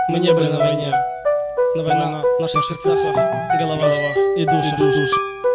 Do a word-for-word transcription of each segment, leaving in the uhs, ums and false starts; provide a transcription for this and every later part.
Мы не были на войне, но война в наших сердцах, головах и душах.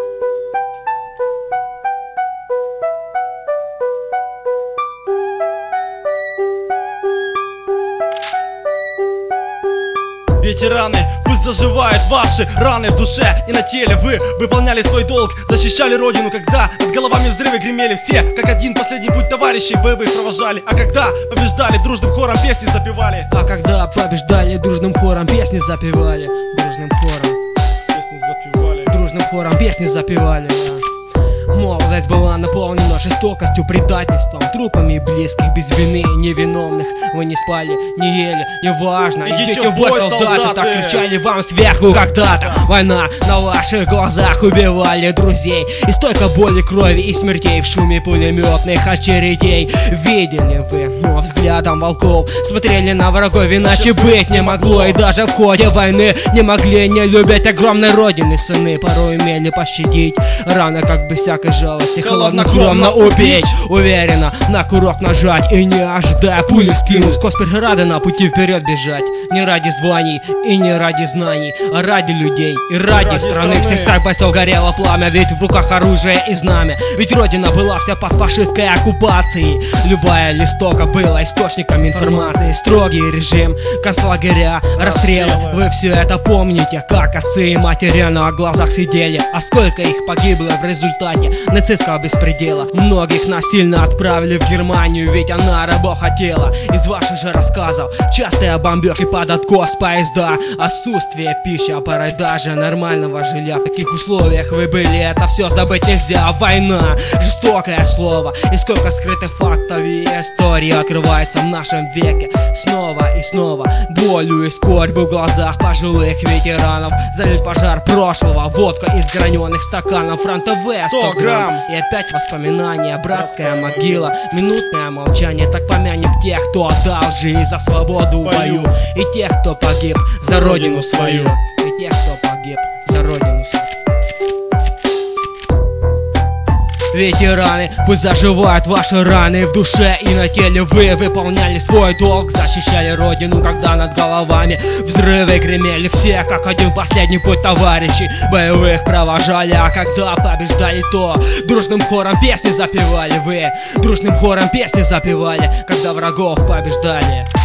Ветераны, пусть заживают ваши раны в душе и на теле. Вы выполняли свой долг, защищали родину, когда над головами взрывы гремели. Все, как один, последний путь товарищей вы бы их провожали. А когда побеждали, дружным хором песни запевали. А когда побеждали, дружным хором песни запевали. Дружным хором Песни запевали. Дружным хором песни запевали, да. Молодость была наполнена жестокостью, предательством, трупами близких, без вины невиновных. Вы не спали, не ели, неважно. Идите в бой, солдаты, солдаты, так кричали вам сверху когда-то. Война на ваших глазах, убивали друзей. И столько боли, крови и смертей в шуме пулеметных очередей. Видели вы, но взглядом волков смотрели на врагов, иначе быть не могло. И даже в ходе войны не могли не любить огромной родины сыны. Порой умели пощадить раны, как бы всякой жалости, холоднокровно убить. Уверенно на курок нажать и не ожидая пули скинуть. Сквозь преграды на пути вперед бежать. Не ради званий и не ради знаний, а ради людей и ради, ради страны. страны. Всех страйкбойцов горело пламя, ведь в руках оружие и знамя. Ведь родина была вся под фашистской оккупацией. Любая листока была источником информации. Строгий режим, концлагеря, расстрелы. Вы все это помните, как отцы и матери на глазах сидели. А сколько их погибло в результате нацистского беспредела. Многих насильно отправили в Германию, ведь она рабов хотела. Из ваших же рассказов частые бомбежки под откос поезда, отсутствие пищи, а порой даже нормального жилья. В таких условиях вы были, это все забыть нельзя. Война, жестокое слово, и сколько скрытых фактов и историй открывается в нашем веке. Снова и снова болью и скорбью в глазах пожилых ветеранов. Залить пожар прошлого, водка из граненых стаканов, фронтовые сто грамм. И опять воспоминания, братская могила, минутное молчание. Так помянем тех, кто отдал жизнь за свободу в бою, и тех, кто погиб за родину свою, и тех, кто погиб за родину свою. Ветераны, пусть заживают ваши раны в душе и на теле. Вы выполняли свой долг, защищали родину, когда над головами взрывы гремели. Все, как один, последний путь товарищей боевых провожали. А когда побеждали, то дружным хором песни запевали. Вы дружным хором песни запевали, когда врагов побеждали.